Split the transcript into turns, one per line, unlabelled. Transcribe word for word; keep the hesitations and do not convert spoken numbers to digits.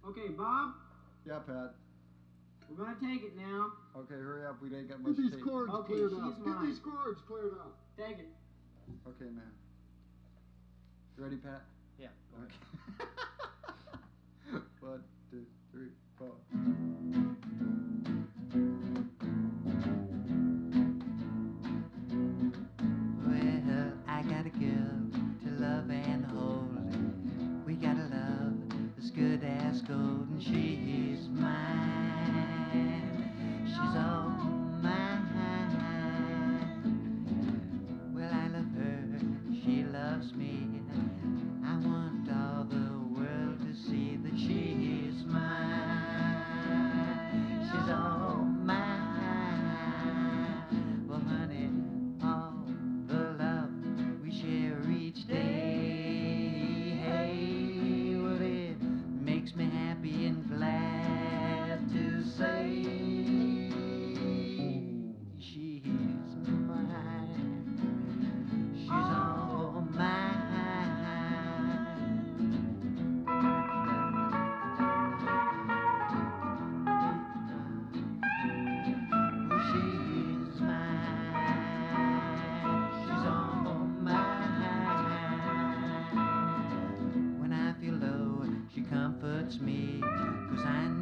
Okay, Bob,
Yeah, Pat.
we're gonna take it now.
Okay, hurry up. We ain't got much
Get these
tape.
cords
Okay,
cleared
she's
out.
mine.
Get these cords cleared out.
Take it.
Okay, man. You ready, Pat?
Yeah, go ahead.
Okay. One, two, three, four.
Well, I got a girl to love and hold. We got a love as good as gold, and she's mine. She's all mine. Well, I love her, she loves me. I want all the world to see that she is mine. She's all mine. Well, honey, all the love we share each day, hey, well, it makes me happy and glad to say she's mine. She's all mine. She's mine. She's all mine. When I feel low, she comforts me, 'cause I